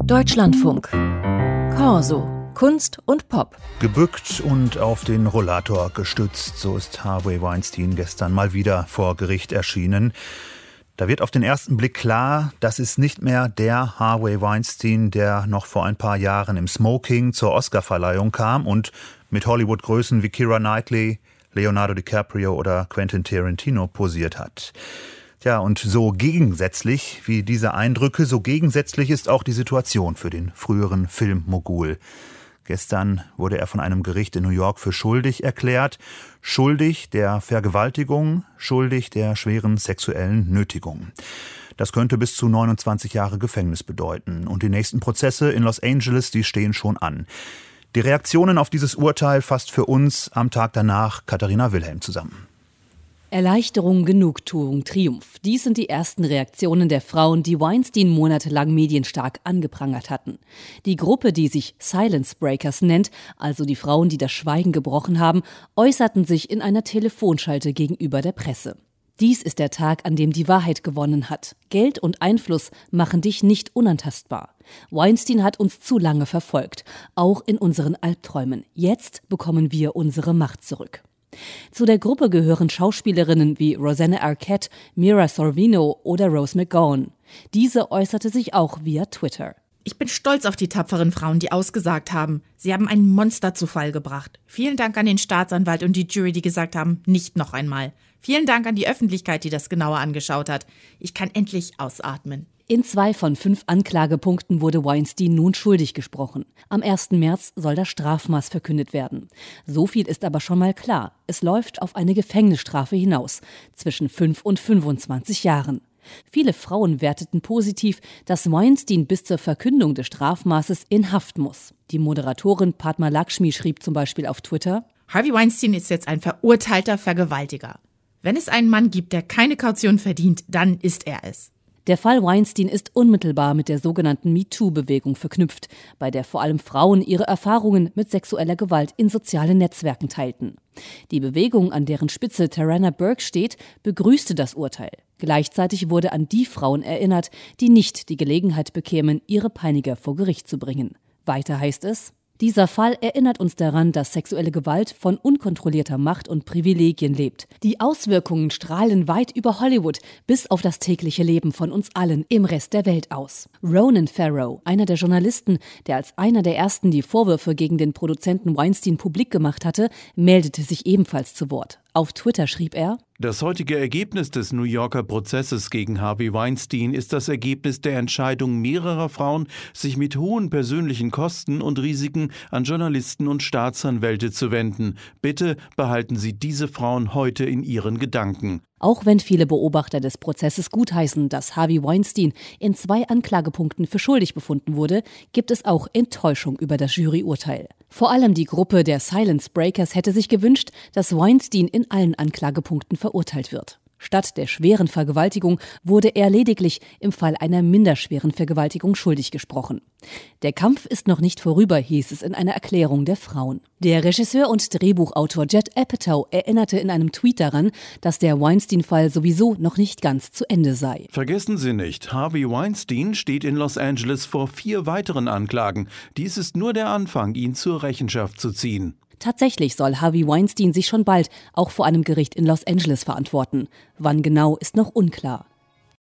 Deutschlandfunk. Corso. Kunst und Pop. Gebückt und auf den Rollator gestützt, so ist Harvey Weinstein gestern mal wieder vor Gericht erschienen. Da wird auf den ersten Blick klar, das ist nicht mehr der Harvey Weinstein, der noch vor ein paar Jahren im Smoking zur Oscarverleihung kam und mit Hollywood-Größen wie Keira Knightley, Leonardo DiCaprio oder Quentin Tarantino posiert hat. Ja, und so gegensätzlich wie diese Eindrücke, so gegensätzlich ist auch die Situation für den früheren Filmmogul. Gestern wurde er von einem Gericht in New York für schuldig erklärt. Schuldig der Vergewaltigung, schuldig der schweren sexuellen Nötigung. Das könnte bis zu 29 Jahre Gefängnis bedeuten. Und die nächsten Prozesse in Los Angeles, die stehen schon an. Die Reaktionen auf dieses Urteil fasst für uns am Tag danach Katharina Wilhelm zusammen. Erleichterung, Genugtuung, Triumph. Dies sind die ersten Reaktionen der Frauen, die Weinstein monatelang medienstark angeprangert hatten. Die Gruppe, die sich Silence Breakers nennt, also die Frauen, die das Schweigen gebrochen haben, äußerten sich in einer Telefonschalte gegenüber der Presse. Dies ist der Tag, an dem die Wahrheit gewonnen hat. Geld und Einfluss machen dich nicht unantastbar. Weinstein hat uns zu lange verfolgt, auch in unseren Albträumen. Jetzt bekommen wir unsere Macht zurück. Zu der Gruppe gehören Schauspielerinnen wie Rosanna Arquette, Mira Sorvino oder Rose McGowan. Diese äußerte sich auch via Twitter. Ich bin stolz auf die tapferen Frauen, die ausgesagt haben. Sie haben ein Monster zu Fall gebracht. Vielen Dank an den Staatsanwalt und die Jury, die gesagt haben, nicht noch einmal. Vielen Dank an die Öffentlichkeit, die das genauer angeschaut hat. Ich kann endlich ausatmen. In 2 von 5 Anklagepunkten wurde Weinstein nun schuldig gesprochen. Am 1. März soll das Strafmaß verkündet werden. So viel ist aber schon mal klar. Es läuft auf eine Gefängnisstrafe hinaus, zwischen 5 und 25 Jahren. Viele Frauen werteten positiv, dass Weinstein bis zur Verkündung des Strafmaßes in Haft muss. Die Moderatorin Padma Lakshmi schrieb zum Beispiel auf Twitter: Harvey Weinstein ist jetzt ein verurteilter Vergewaltiger. Wenn es einen Mann gibt, der keine Kaution verdient, dann ist er es. Der Fall Weinstein ist unmittelbar mit der sogenannten MeToo-Bewegung verknüpft, bei der vor allem Frauen ihre Erfahrungen mit sexueller Gewalt in sozialen Netzwerken teilten. Die Bewegung, an deren Spitze Tarana Burke steht, begrüßte das Urteil. Gleichzeitig wurde an die Frauen erinnert, die nicht die Gelegenheit bekämen, ihre Peiniger vor Gericht zu bringen. Weiter heißt es: Dieser Fall erinnert uns daran, dass sexuelle Gewalt von unkontrollierter Macht und Privilegien lebt. Die Auswirkungen strahlen weit über Hollywood bis auf das tägliche Leben von uns allen im Rest der Welt aus. Ronan Farrow, einer der Journalisten, der als einer der ersten die Vorwürfe gegen den Produzenten Weinstein publik gemacht hatte, meldete sich ebenfalls zu Wort. Auf Twitter schrieb er: Das heutige Ergebnis des New Yorker Prozesses gegen Harvey Weinstein ist das Ergebnis der Entscheidung mehrerer Frauen, sich mit hohen persönlichen Kosten und Risiken an Journalisten und Staatsanwälte zu wenden. Bitte behalten Sie diese Frauen heute in Ihren Gedanken. Auch wenn viele Beobachter des Prozesses gutheißen, dass Harvey Weinstein in 2 Anklagepunkten für schuldig befunden wurde, gibt es auch Enttäuschung über das Juryurteil. Vor allem die Gruppe der Silence Breakers hätte sich gewünscht, dass Weinstein in allen Anklagepunkten verurteilt wird. Statt der schweren Vergewaltigung wurde er lediglich im Fall einer minderschweren Vergewaltigung schuldig gesprochen. Der Kampf ist noch nicht vorüber, hieß es in einer Erklärung der Frauen. Der Regisseur und Drehbuchautor Judd Apatow erinnerte in einem Tweet daran, dass der Weinstein-Fall sowieso noch nicht ganz zu Ende sei. Vergessen Sie nicht, Harvey Weinstein steht in Los Angeles vor 4 weiteren Anklagen. Dies ist nur der Anfang, ihn zur Rechenschaft zu ziehen. Tatsächlich soll Harvey Weinstein sich schon bald auch vor einem Gericht in Los Angeles verantworten. Wann genau, ist noch unklar.